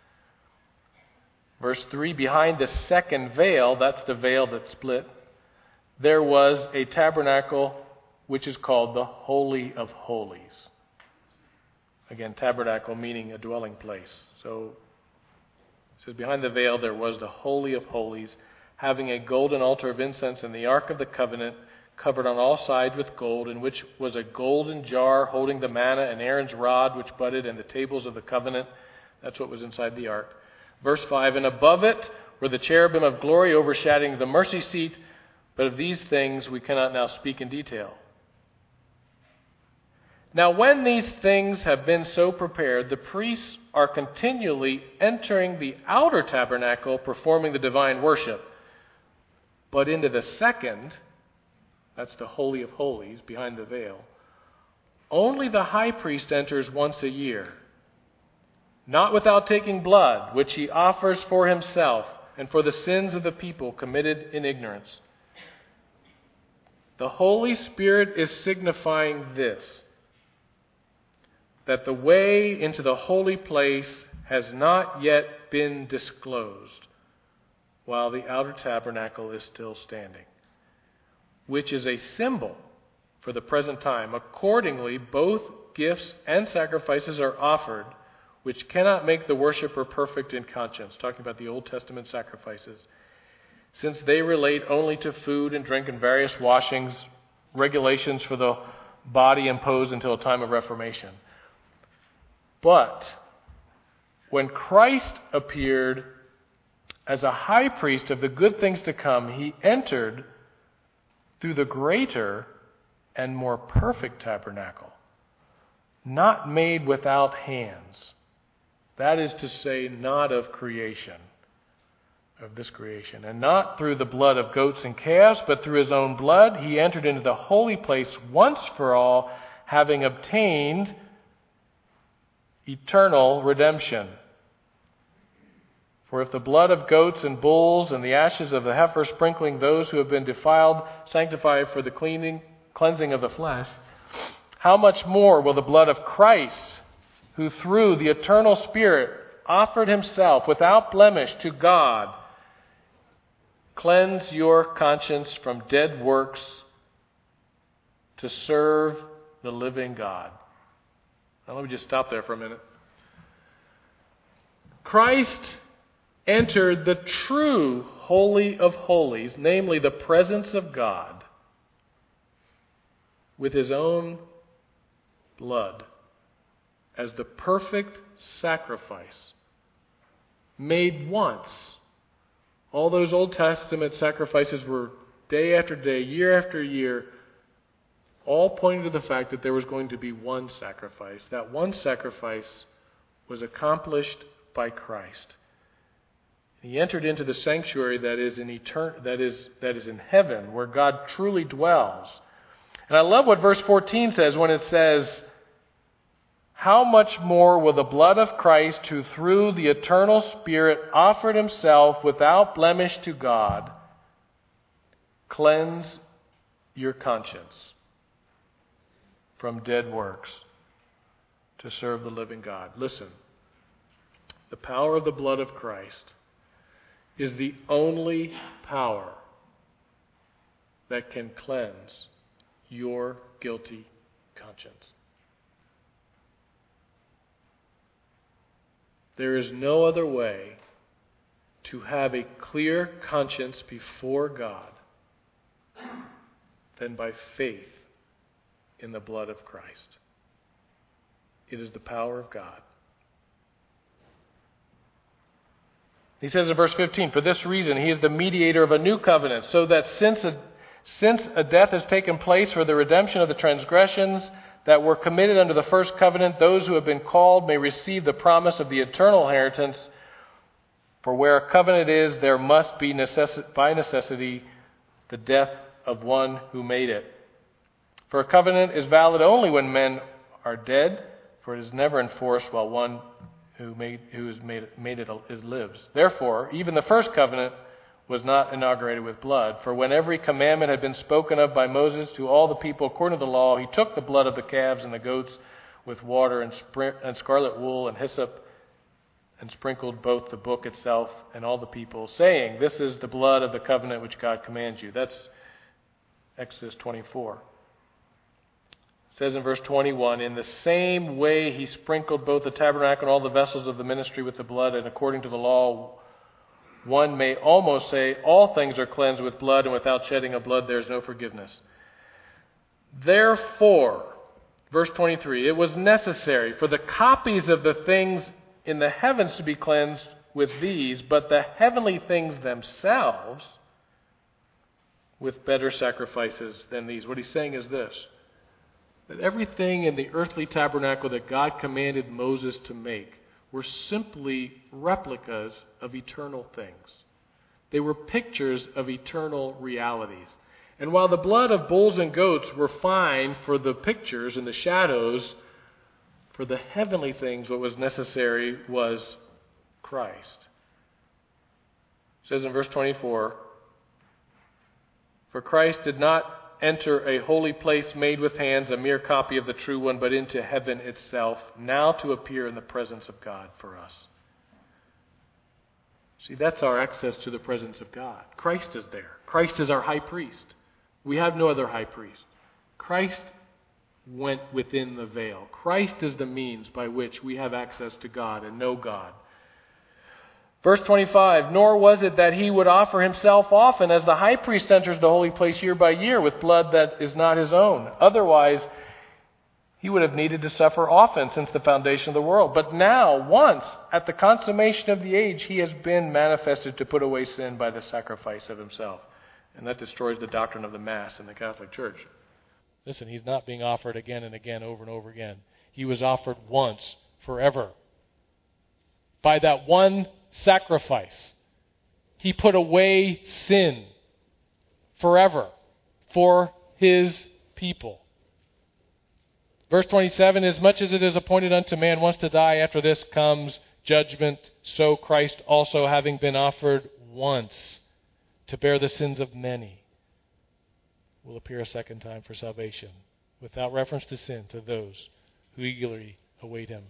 Verse three, behind the second veil, that's the veil that split, there was a tabernacle which is called the Holy of Holies. Again, tabernacle meaning a dwelling place. So it says behind the veil there was the Holy of Holies, having a golden altar of incense and the Ark of the Covenant, covered on all sides with gold, in which was a golden jar holding the manna and Aaron's rod which budded, and the tables of the covenant. That's what was inside the ark. Verse five, and above it were the cherubim of glory overshadowing the mercy seat, but of these things we cannot now speak in detail. Now when these things have been so prepared, the priests are continually entering the outer tabernacle, performing the divine worship. But into the second, that's the Holy of Holies, behind the veil, only the high priest enters once a year, not without taking blood, which he offers for himself and for the sins of the people committed in ignorance. The Holy Spirit is signifying this, that the way into the holy place has not yet been disclosed, while the outer tabernacle is still standing, which is a symbol for the present time. Accordingly, both gifts and sacrifices are offered, which cannot make the worshiper perfect in conscience. Talking about the Old Testament sacrifices, since they relate only to food and drink and various washings, regulations for the body imposed until a time of Reformation. But when Christ appeared as a high priest of the good things to come, he entered through the greater and more perfect tabernacle, not made without hands. That is to say, not of creation, of this creation. And not through the blood of goats and calves, but through his own blood, he entered into the holy place once for all, having obtained eternal redemption. For if the blood of goats and bulls and the ashes of the heifer sprinkling those who have been defiled sanctify for the cleaning, cleansing of the flesh, how much more will the blood of Christ, who through the eternal Spirit offered himself without blemish to God, cleanse your conscience from dead works to serve the living God. Now let me just stop there for a minute. Christ entered the true Holy of Holies, namely the presence of God, with his own blood as the perfect sacrifice made once. All those Old Testament sacrifices were day after day, year after year, all pointing to the fact that there was going to be one sacrifice. That one sacrifice was accomplished by Christ. He entered into the sanctuary that is in etern- that is that is in heaven, where God truly dwells. And I love what verse fourteen says when it says, how much more will the blood of Christ, who through the eternal Spirit offered himself without blemish to God, cleanse your conscience. from dead works to serve the living God. Listen, the power of the blood of Christ is the only power that can cleanse your guilty conscience. There is no other way to have a clear conscience before God than by faith in the blood of Christ. It is the power of God. He says in verse fifteen, for this reason he is the mediator of a new covenant, so that since a, since a death has taken place for the redemption of the transgressions that were committed under the first covenant, those who have been called may receive the promise of the eternal inheritance. For where a covenant is, there must be necess- by necessity the death of one who made it. For a covenant is valid only when men are dead, for it is never enforced while one who made who has made it, made it is lives. Therefore, even the first covenant was not inaugurated with blood. For when every commandment had been spoken of by Moses to all the people according to the law, he took the blood of the calves and the goats with water and, spr- and scarlet wool and hyssop, and sprinkled both the book itself and all the people, saying, this is the blood of the covenant which God commands you. That's Exodus twenty-four. It says in verse twenty-one, in the same way he sprinkled both the tabernacle and all the vessels of the ministry with the blood, and according to the law, one may almost say all things are cleansed with blood, and without shedding of blood there is no forgiveness. Therefore, verse twenty-three, it was necessary for the copies of the things in the heavens to be cleansed with these, but the heavenly things themselves with better sacrifices than these. What he's saying is this, that everything in the earthly tabernacle that God commanded Moses to make were simply replicas of eternal things. They were pictures of eternal realities. And while the blood of bulls and goats were fine for the pictures and the shadows, for the heavenly things what was necessary was Christ. It says in verse twenty-four, for Christ did not enter a holy place made with hands, a mere copy of the true one, but into heaven itself, now to appear in the presence of God for us. See, that's our access to the presence of God. Christ is there. Christ is our high priest. We have no other high priest. Christ went within the veil. Christ is the means by which we have access to God and know God. Verse twenty-five, nor was it that he would offer himself often, as the high priest enters the holy place year by year with blood that is not his own. Otherwise, he would have needed to suffer often since the foundation of the world. But now, once, at the consummation of the age, he has been manifested to put away sin by the sacrifice of himself. And that destroys the doctrine of the Mass in the Catholic Church. Listen, he's not being offered again and again, over and over again. He was offered once, forever. By that one sacrifice, he put away sin forever for his people. Verse twenty-seven, as much as it is appointed unto man once to die, after this comes judgment, so Christ also, having been offered once to bear the sins of many, will appear a second time for salvation, without reference to sin, to those who eagerly await him.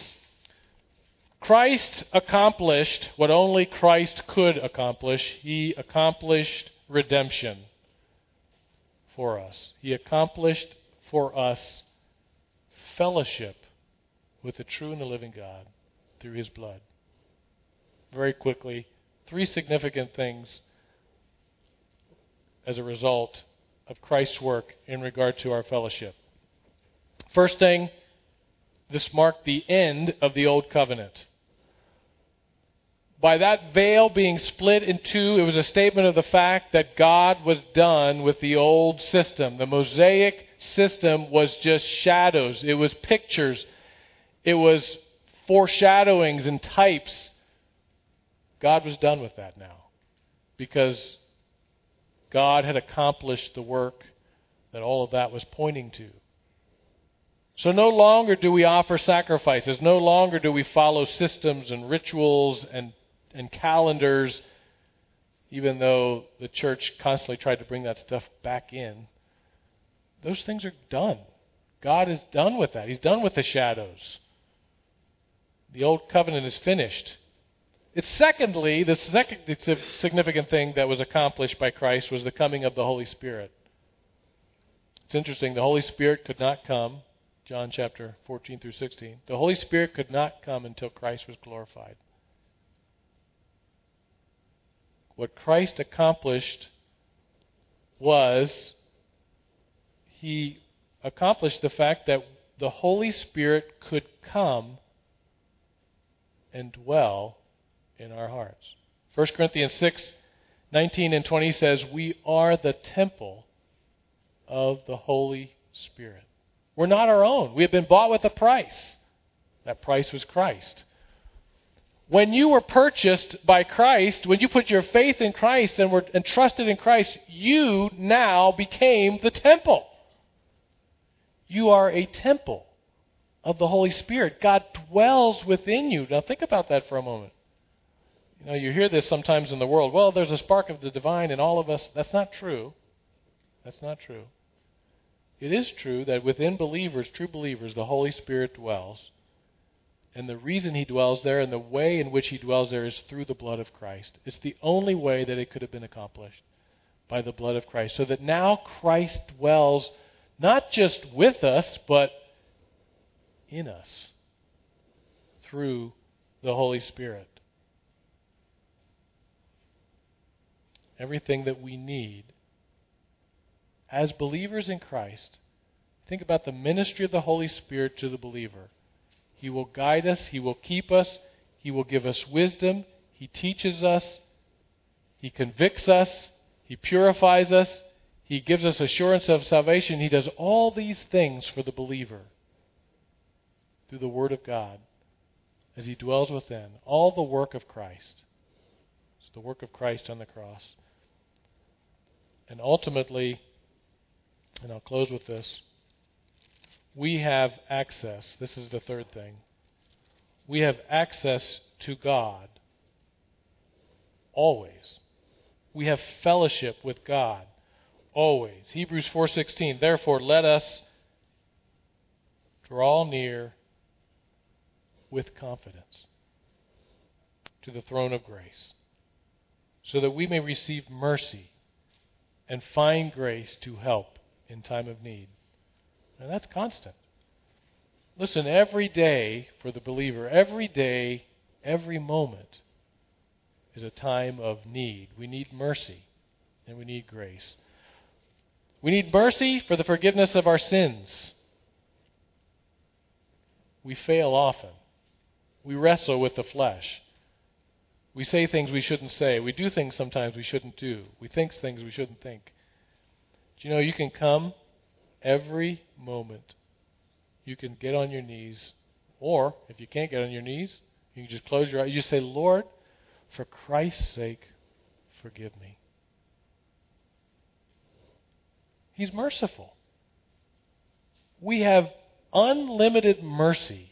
Christ accomplished what only Christ could accomplish. He accomplished redemption for us. He accomplished for us fellowship with the true and the living God through his blood. Very quickly, three significant things as a result of Christ's work in regard to our fellowship. First thing, this marked the end of the old covenant. By that veil being split in two, it was a statement of the fact that God was done with the old system. The Mosaic system was just shadows. It was pictures. It was foreshadowings and types. God was done with that now, because God had accomplished the work that all of that was pointing to. So no longer do we offer sacrifices. No longer do we follow systems and rituals and, and calendars, even though the church constantly tried to bring that stuff back in. Those things are done. God is done with that. He's done with the shadows. The old covenant is finished. It's secondly, the second significant thing that was accomplished by Christ was the coming of the Holy Spirit. It's interesting, the Holy Spirit could not come, John chapter fourteen through sixteen. The Holy Spirit could not come until Christ was glorified. What Christ accomplished was, He accomplished the fact that the Holy Spirit could come and dwell in our hearts. First Corinthians six, nineteen and twenty says, we are the temple of the Holy Spirit. We're not our own. We have been bought with a price. That price was Christ. When you were purchased by Christ, when you put your faith in Christ and were entrusted in Christ, you now became the temple. You are a temple of the Holy Spirit. God dwells within you. Now think about that for a moment. You know, you hear this sometimes in the world. Well, there's a spark of the divine in all of us. That's not true. That's not true. It is true that within believers, true believers, the Holy Spirit dwells. And the reason He dwells there and the way in which He dwells there is through the blood of Christ. It's the only way that it could have been accomplished, by the blood of Christ. So that now Christ dwells not just with us, but in us through the Holy Spirit. Everything that we need as believers in Christ. Think about the ministry of the Holy Spirit to the believer. He will guide us. He will keep us. He will give us wisdom. He teaches us. He convicts us. He purifies us. He gives us assurance of salvation. He does all these things for the believer through the Word of God as He dwells within. All the work of Christ. It's the work of Christ on the cross. And ultimately, and I'll close with this, we have access. This is the third thing. We have access to God always. We have fellowship with God always. Hebrews four sixteen, therefore let us draw near with confidence to the throne of grace, so that we may receive mercy and find grace to help in time of need. And that's constant. Listen, every day for the believer, every day, every moment is a time of need. We need mercy and we need grace. We need mercy for the forgiveness of our sins. We fail often. We wrestle with the flesh. We say things we shouldn't say. We do things sometimes we shouldn't do. We think things we shouldn't think. Do you know you can come every moment? You can get on your knees, or if you can't get on your knees, you can just close your eyes. You just say, Lord, for Christ's sake, forgive me. He's merciful. We have unlimited mercy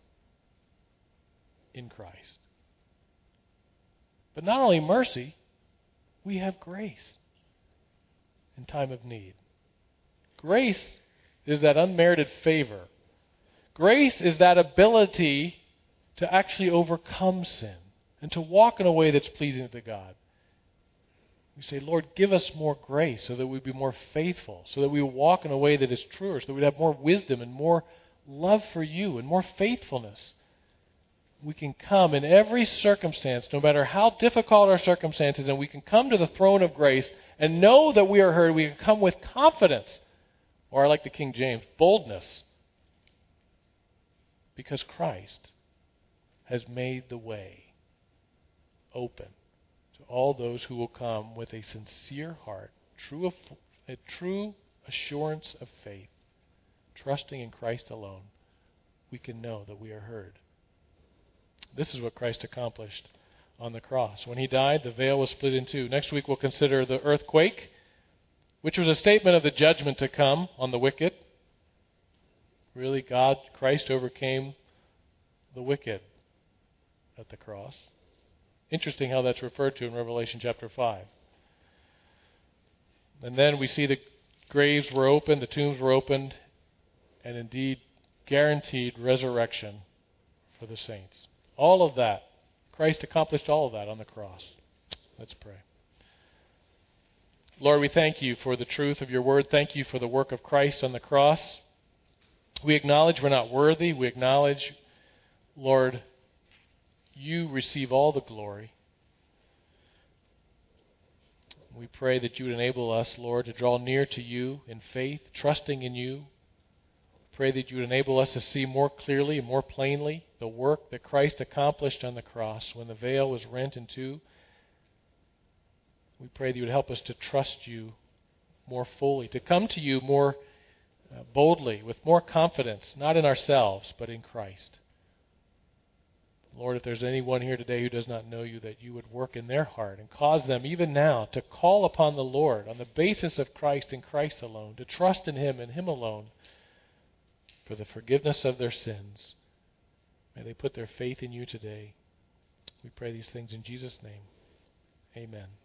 in Christ. But not only mercy, we have grace in time of need. Grace is that unmerited favor. Grace is that ability to actually overcome sin and to walk in a way that's pleasing to God. We say, Lord, give us more grace so that we be more faithful, so that we walk in a way that is truer, so that we'd have more wisdom and more love for you and more faithfulness. We can come in every circumstance, no matter how difficult our circumstances, and we can come to the throne of grace and know that we are heard. We can come with confidence, or I like the King James, boldness, because Christ has made the way open to all those who will come with a sincere heart, true, a true assurance of faith, trusting in Christ alone. We can know that we are heard. This is what Christ accomplished on the cross. When He died, the veil was split in two. Next week we'll consider the earthquake, which was a statement of the judgment to come on the wicked. Really, God, Christ overcame the wicked at the cross. Interesting how that's referred to in Revelation chapter five. And then we see the graves were opened, the tombs were opened, and indeed guaranteed resurrection for the saints. All of that, Christ accomplished all of that on the cross. Let's pray. Lord, we thank you for the truth of your word. Thank you for the work of Christ on the cross. We acknowledge we're not worthy. We acknowledge, Lord, you receive all the glory. We pray that you would enable us, Lord, to draw near to you in faith, trusting in you. Pray that you would enable us to see more clearly and more plainly the work that Christ accomplished on the cross when the veil was rent in two. We pray that you would help us to trust you more fully, to come to you more uh, boldly, with more confidence, not in ourselves, but in Christ. Lord, if there's anyone here today who does not know you, that you would work in their heart and cause them even now to call upon the Lord on the basis of Christ and Christ alone, to trust in him and him alone for the forgiveness of their sins. May they put their faith in you today. We pray these things in Jesus' name. Amen.